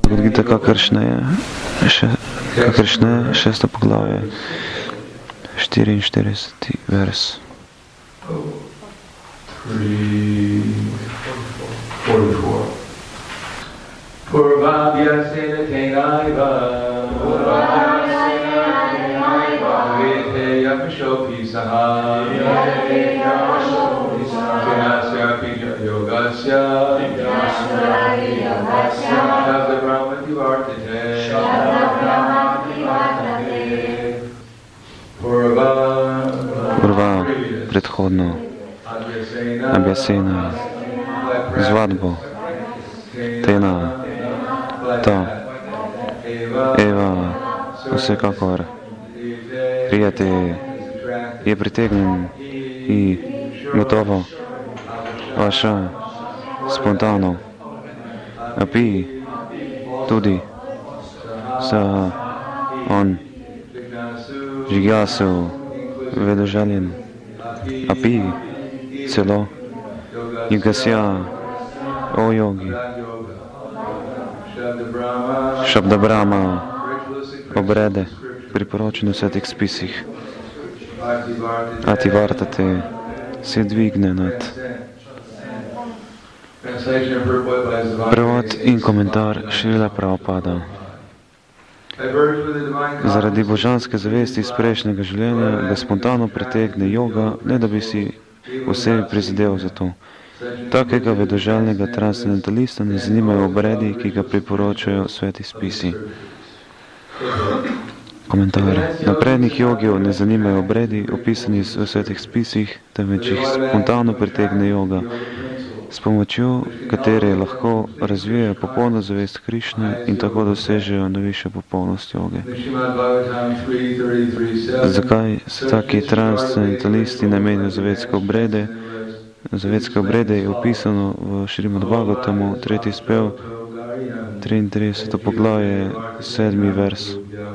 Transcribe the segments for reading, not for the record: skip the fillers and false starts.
Bhagavad Gita, kakršne je 6. poglavje, 44. vers. 44. Purvabhyasena tenaiva Vete yamashopi saha Vinasya pija yogasya Shabda brahma divartate Purva, predhodno, abhyasena, zvadbo, tena, ta, eva, vsekakor, prijate, je pritegnjen in gotovo, vaša, spontano, api, tudi, sa, on, žigjasu, vedožaljen, api, celo, jigasya, o jogi, Šabda Brahma, obrede, priporočene v svetih spisih, Ati Vartate, se dvigne nad. Prevod in komentar Šrila Prabhupada. Zaradi božanske zavesti iz prejšnjega življenja ga spontano pritegne joga, ne da bi si osebi prizadel za to. Takega vedoželjnega transcendentalista ne zanimajo obredi, ki ga priporočajo sveti spisi. Komentar. Naprednih jogijev ne zanimajo obredi, opisani v svetih spisih, temveč jih spontano pritegne joga, s pomočjo katere lahko razvijajo popolno zavest Krišne in tako dosežejo najvišjo popolnost joge. Zakaj se taki transcendentalisti namenijo za vedske obrede? Za vedske obrede je opisano v Šrimad Bhagavatamu, 3. spev, 33. poglavje, 7. vers.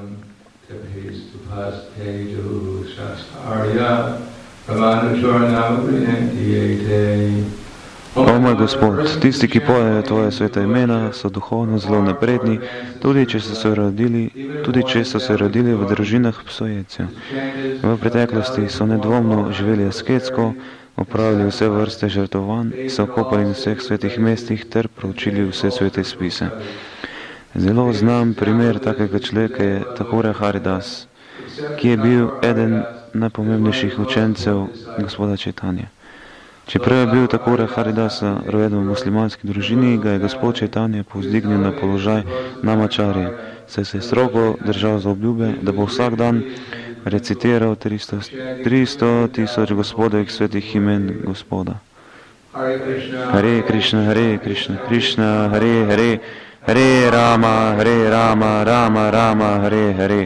O moj Gospod, tisti, ki pojejo Tvoje sveta imena, so duhovno zelo napredni, tudi če so se rodili v družinah psojecija. V preteklosti so nedvomno živeli asketsko, opravili vse vrste žrtovanj, se okopali na vseh svetih mestih ter proučili vse svete spise. Zelo znam primer takega človeka je Thakura Haridas, ki je bil eden najpomembnejših učencev gospoda Čaitanje. Čeprav je bil Thakura Haridasa rojen v muslimanski družini, ga je gospod Čaitanje povzdignil na položaj namačarje, saj se je strogo držal za obljube, da bo vsak dan recitiral 300,000 gospodovih svetih imen Gospoda. Hare Krishna, Hare Krishna, Krishna Hare Hare, Hare Rama, Rama Rama, Hare Hare.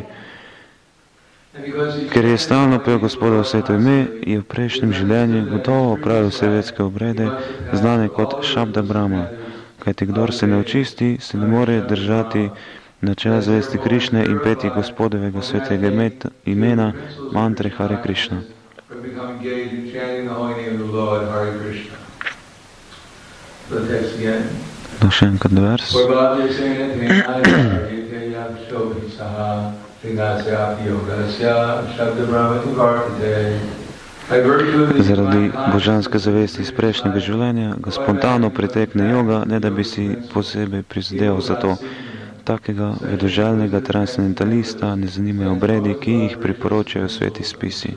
Ker je stalno pel Gospodovo sveto ime, je v prejšnjem življenju gotovo opravil vse vedske obrede, znane kot Šabda Brahma, kajti kdor se ne očisti, se ne more držati načela zavesti Krišne in peti Gospodovega svetega imena, mantre Hare Krishna. No, še enkrat vers. Zaradi božanske zavesti iz prejšnjega življenja ga spontano pritekne joga, ne da bi si posebej prizadel za to. Takega vedoželjnega transcendentalista ne zanimajo obredi, ki jih priporočajo sveti spisi.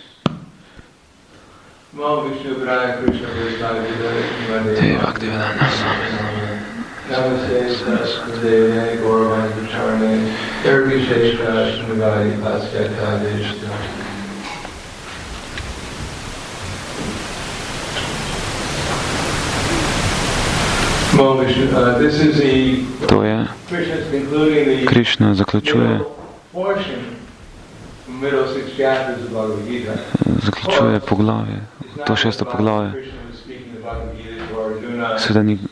Te Bhaktivedanta Swami. Namaste Sarasvate Gauravani Pracharane Nirvisheshta Srimadi Paschata Deshta. To je, Krišna zaključuje poglavje, to 6. poglavje. Seveda ni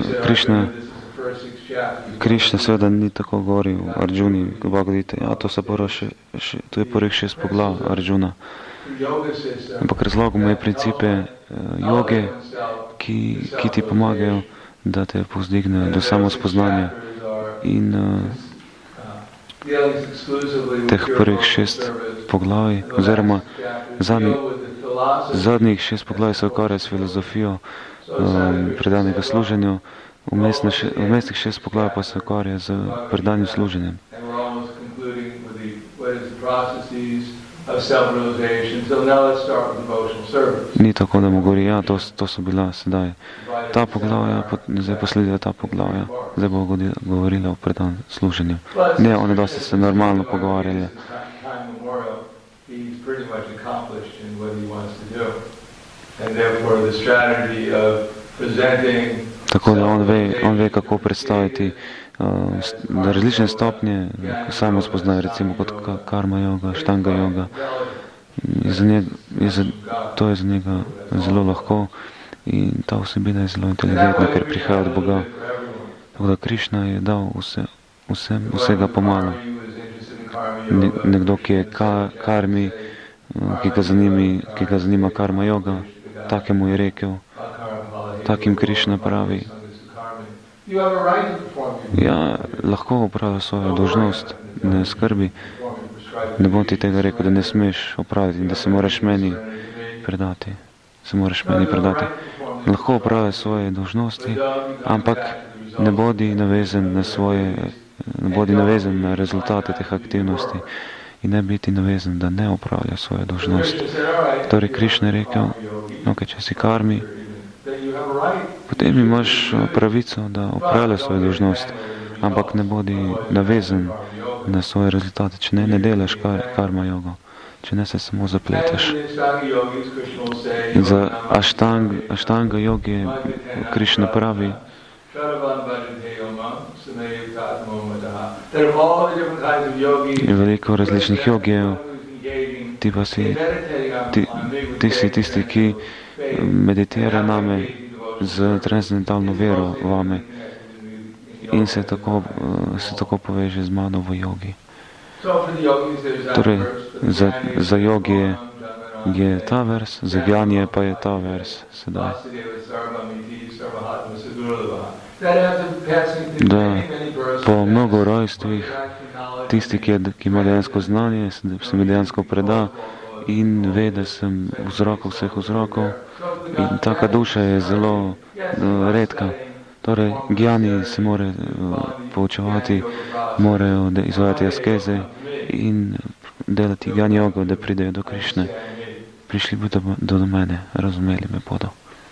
Krišna seveda ni tako govoril Arjuni, Bhagavad Gita. Ja, to je prvih 6 poglav Arjuna. Ampak razlogom je principe joge, ki ti pomagajo, da te povzdignejo do samospoznanja In teh prvih 6 poglavij, oziroma zadnjih 6 poglavij se ukvarja s filozofijo predanega služenju, vmesnih 6 poglavij pa se ukvarja z predanjem služenjem. Ni tako, da mu govori, ja, to so bila sedaj ta poglavja, zdaj pa sledijo ta poglavja, zdaj bo govorila o predanjem služenju. Ne, one dosti se normalno pogovarjali. Tako da on ve, kako predstaviti različne stopnje, samo spoznajo, recimo kot karma yoga, štanga yoga. To je za njega zelo lahko in ta vsebina je zelo inteligentna, ker prihaja od Boga. Tako da Krišna je dal vsega pomalo. Nekdo, ki je karmi, ki ga zanima karma yoga, takemu je rekel, takim Krišna pravi, ja, lahko opravlja svojo dolžnost, ne skrbi. Ne bom ti tega rekel, da ne smeš opraviti, da se moraš meni predati. Lahko opravlja svoje dolžnosti, ampak ne bodi navezan na rezultate teh aktivnosti in ne biti navezan, da ne opravlja svoje dolžnosti. Torej Krišna je rekel, okay, če si karmi, potem imaš pravico, da opravlja svojo dolžnost, ampak ne bodi navezan na svoje rezultate, če ne delaš karma jogo, če ne se samo zapletaš. In za aštanga jogi Krišna pravi, in veliko različnih jogijev, ti si tisti, ki meditira name z transcendentalno vero vame in se tako poveže z mano v jogi. Torej, za jogi je ta vers, za gjanje pa je ta vers sedaj. Da po mnogo rojstvih tisti, ki ima dejansko znanje, se mi dejansko preda in ve, da sem vzrokov vseh vzrokov in taka duša je zelo redka. Torej, gjani se morajo poučevati, morajo izvajati askeze in delati gjani jogo, da pridejo do Krišne. Prišli bodo do mene, razumeli me bodo.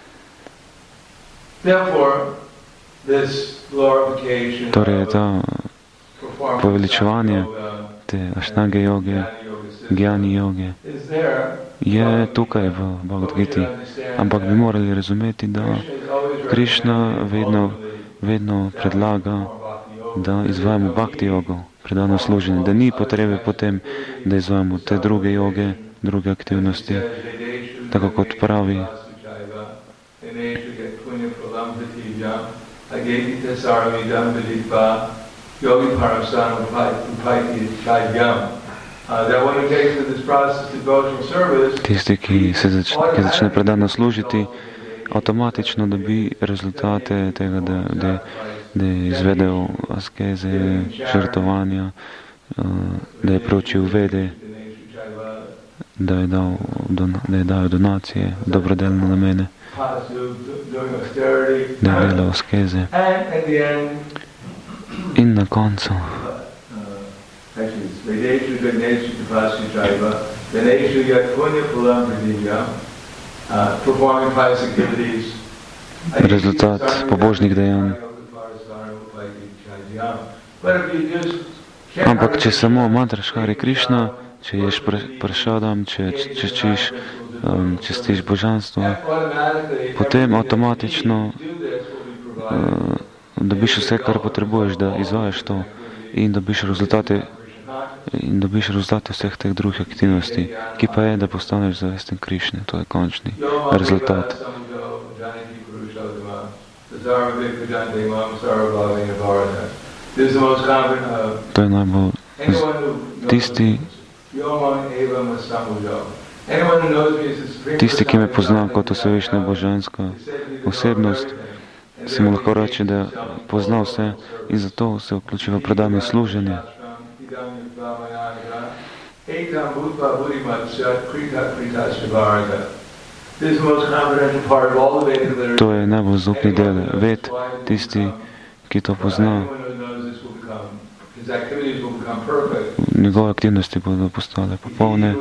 Torej, ta poveličevanje te aštange joge, gjani joge, je tukaj v Bhagavad Giti, ampak bi morali razumeti, da Krišna vedno predlaga, da izvajamo bhakti jogo, predano služenje, da ni potrebe potem, da izvajamo te druge joge, druge aktivnosti, tako kot pravi. Tisti, ki začne predano služiti, avtomatično dobi rezultate tega, da je izvedel askeze, žrtvovanja, da je preučil vede, da je dal donacije, dobrodelne namene, da je delal askeze. In na koncu rezultat pobožnih dejanj. Ampak če samo mantraš Hare Krišna, če ješ prašadam, če čestiš božanstvo, potem avtomatično dobiš vse, kar potrebuješ, da izvajaš to in dobiš rezultate vseh teh drugih aktivnosti, ki pa je, da postaneš zavesten Krišne. To je končni rezultat. To je najbolj tisti, ki me pozna kot osebečna božanska osebnost, se mu lahko reče, da pozna vse in zato se vključi v predanje služenje. To je najbolj zaupni del ved, tisti, ki to pozna. Njegove aktivnosti bodo postale popolne.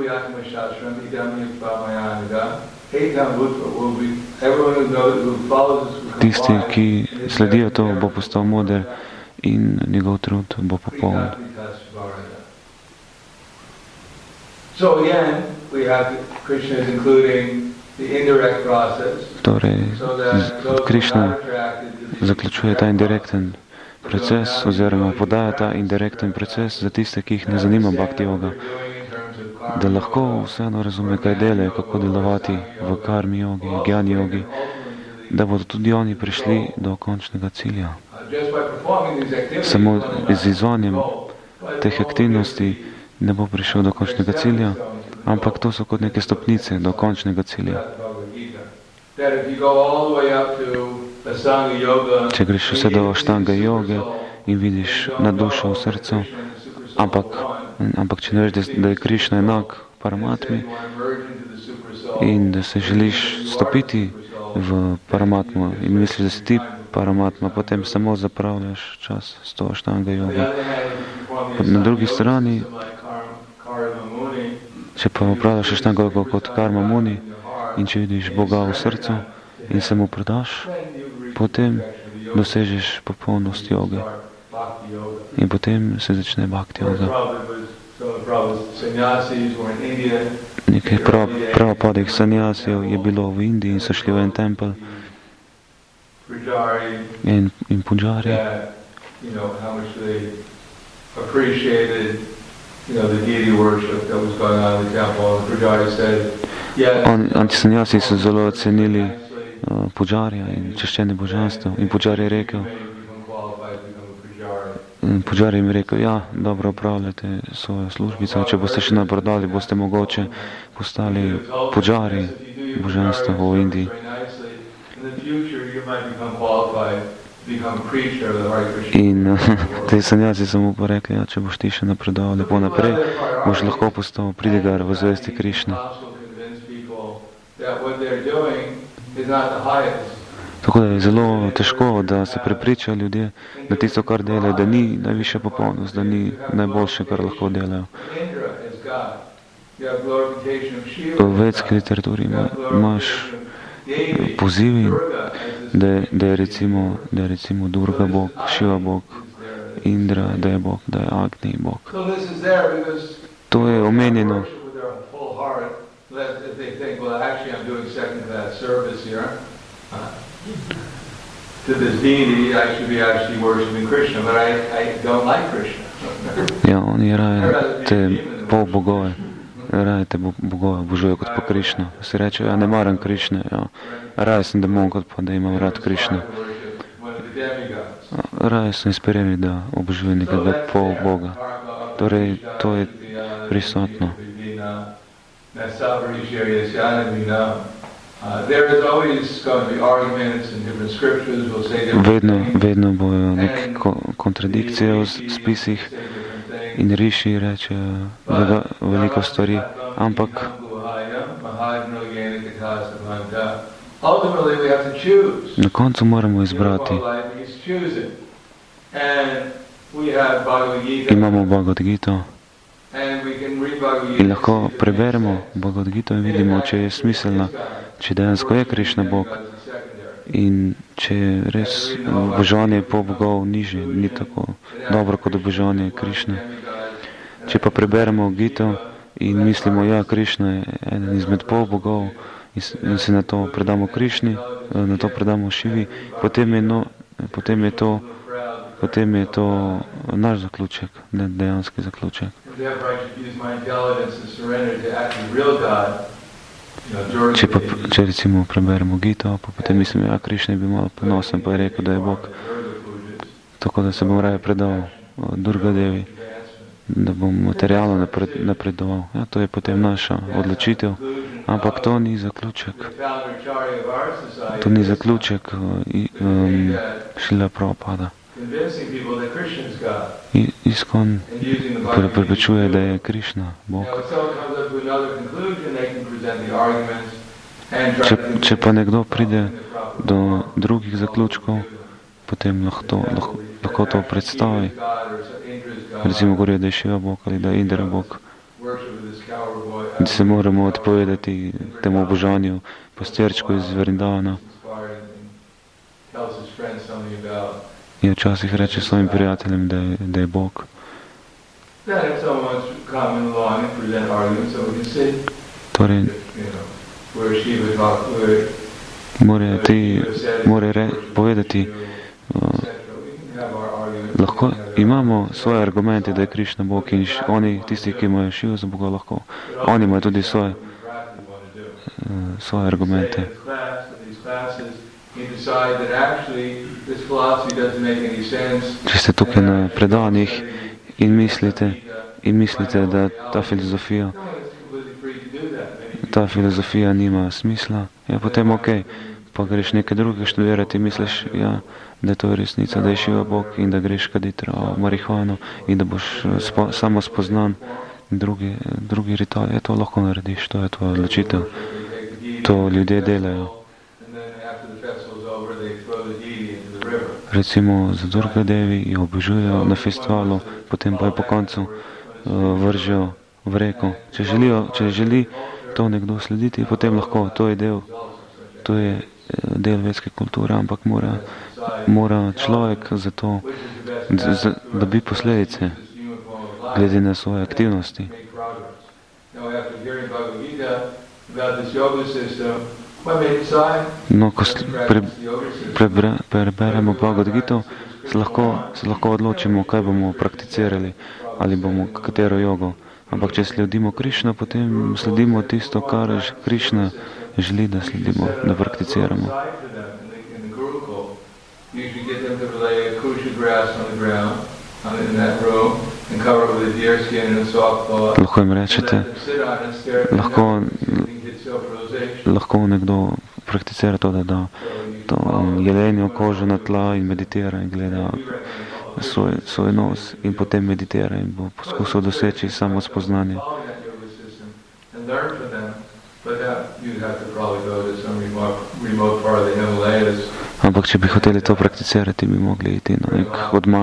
Tisti, ki sledijo to, bo postal moder in njegov trud bo popoln. Torej, Krišna zaključuje ta indirekten proces oziroma podaja ta indirekten proces za tiste, ki jih ne zanima bhakti yoga, da lahko vseeno razume, kaj delajo, kako delovati v karmi jogi, gyani jogi, da bodo tudi oni prišli do končnega cilja. Samo z izvanjem teh aktivnosti ne bo prišel do končnega cilja, ampak to so kot neke stopnice do končnega cilja. Če greš vse do Ashtanga joge in vidiš na dušo v srcu, ampak če ne veš, da je Krišna enak Paramatmi in da se želiš stopiti v Paramatmo in misliš, da si ti Paramatma, potem samo zapravljaš čas s to Ashtanga jogo. Na drugi strani, če pa upravljaš Ashtanga jogo kot Karma Muni in če vidiš Boga v srcu in se mu predaš, potem dosežeš popolnost joge. In potem se začne bhakti yoga. Nekaj pravopadih sanjasijev je bilo v Indiji in so šli v en tempel in puđari. Antisanjasi so zelo ocenili puđarja in češčenje božanstva. In puđar je rekel, puđar jim je rekel, ja, dobro upravljate svojo službico, če boste še napredali, boste mogoče postali puđari božanstva v Indiji. In te sanjasi so mu pa rekli, ja, če boš ti še napredoval lepo naprej, boš lahko postal pridigar v zvesti Krišne. Tako da je zelo težko, da se prepričajo ljudje, da tisto, kar delajo, da ni najvišja popolnost, da ni najboljše, kar lahko delajo. V vedski literaturi imaš pozivi, da je recimo Durga Bog, Šiva Bog, Indra, da je Bog, da je Agni Bog. To je omenjeno. Ja, oni raje te polbogove, raje te bogove obožujejo kot pa Krišno. Si rečejo, ja, ne maram Krišne, ja, raje sem demon kot pa da imam rad Krišne. Raje so inspirirani, da obožujejo nekega polboga. Torej, to je prisotno. Vedno bojo neke kontradikcije v spisih in riši rečejo veliko stvari, ampak na koncu moramo izbrati. Imamo Bhagavad Gito in lahko preberemo Bhagavad Gito in vidimo, če je smiselna, če dejansko je Krišna Bog in če je res oboževanje pol bogov nižje, ni tako dobro kot oboževanje Krišne. Če pa preberemo Gito in mislimo, ja, Krišna je eden izmed pol bogov in se na to predamo Krišni, na to predamo Šivi, potem je to naš zaključek, ne dejanski zaključek. Če recimo preberemo Gito, pa potem mislim, ja, Krišna je bil malo ponosen, pa je rekel, da je Bog. Tako da se bom raje predal Durga Devi. da bom materialno napredoval. Ja, to je potem naša odločitev, ampak to ni zaključek. To ni zaključek Šrila Prabhupada. Iskon prepričuje, da je Krišna Bog. Če pa nekdo pride do drugih zaključkov, potem lahko to predstavi. Recimo govorijo, da je Šiva Bog ali da je Indra Bog. Da se moramo odpovedati temu obožanju pastirčku iz Vrindavana. In včasih reče svojim prijateljem, da je Bog. Torej, more povedati, lahko imamo svoje argumente, da je Krišna Bog in oni, tisti, ki imajo Šivo za Boga, lahko. Oni imajo tudi svoje argumente. Če ste tukaj na predavanjih in mislite, da ta filozofija nima smisla, ja, potem okej. Pa greš nekaj drugega študirati in misliš, ja, da je to resnica, da je Šiva Bog in da greš kaditi marihuano in da boš samo spoznan drugi ritual. Ja, to lahko narediš, to je tvoja odločitev. To ljudje delajo. Recimo za Durga Devi jo obožujejo na festivalu, potem pa jo po koncu vržejo v reko. Če želi to nekdo slediti, potem lahko, to je del vedske kulture, ampak mora človek za to, da dobi posledice glede na svoje aktivnosti. No, ko preberemo Bhagavad Gito, se lahko odločimo, kaj bomo prakticirali, ali bomo katero jogo. Ampak če sledimo Krišna, potem sledimo tisto, kar Krišna želi, da sledimo, da prakticiramo. Lahko jim rečete, lahko nekdo prakticira to, da da to jelenjo kožo na tla in meditira in gleda svoj nos in potem meditira in bo poskusil doseči samo spoznanje. Ampak če bi hoteli to prakticirati, bi mogli iti na nek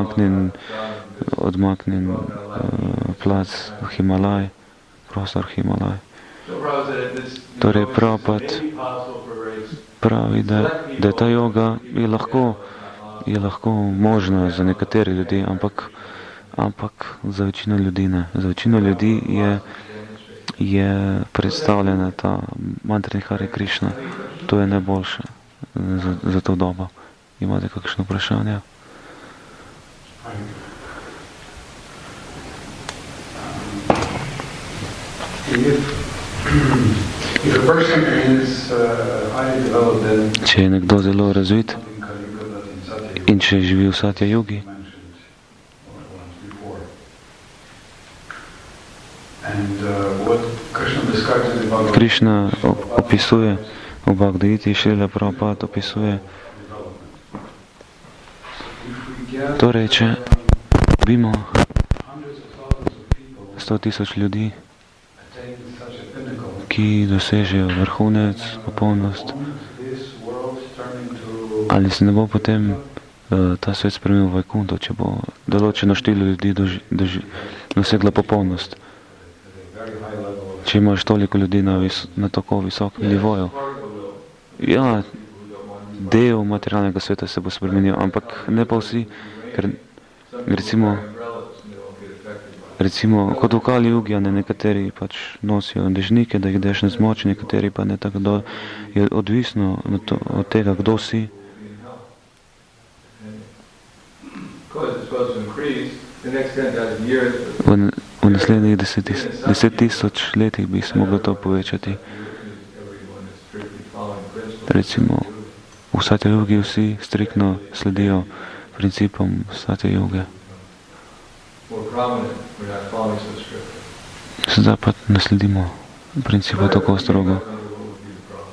odmaknen plac Himalaj, prostor Himalaj. Torej Prabhupada pravi, da je ta joga je lahko možna za nekatere ljudi, ampak za večino ljudi ne. Za večino ljudi je predstavljena ta mantra Hare Krišna. To je najboljše za to dobo. Imate kakšno vprašanje? Če je nekdo zelo razvit in če živi v Satya Yugi, Krišna opisuje v Bhagavad Giti, Šrila Prabhupada opisuje, torej, če dobimo 100,000 ljudi, ki dosežejo vrhunec, popolnost, ali se ne bo potem ta svet spremenil v Vajkunto, če bo določeno število ljudi doseglo popolnost. Če imaš toliko ljudi na tako visokem nivoju. Ja, del materialnega sveta se bo spremenil, ampak ne pa vsi, ker recimo kot v Kali Jugi, nekateri pač nosijo dežnike, da jih dež ne zmoči, nekateri pa ne, tako da je odvisno od tega, kdo si. V naslednjih 10,000 letih bi se moglo to povečati. Recimo, v Satya Yugi vsi striktno sledijo principom Satya Yuge. more prominent. We're not following so strictly. Sedaj pa ne sledimo principu tako strogo. What would be the problem?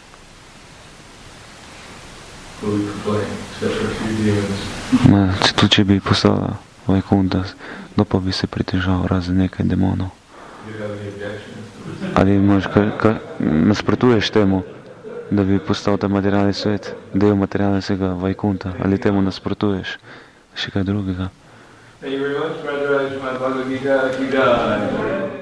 Will we complain, except for a few demons? Tudi če bi postala Vajkunta, kdo pa bi se pritežal razen nekaj demonov? Do you have any objections? Ali imaš nasprotuješ temu, da bi postal ta materialni svet, del materialnega Vajkunta, ali temu nasprotuješ še kaj drugega? Thank you very much, Brother Ajman Bhagavad Gita.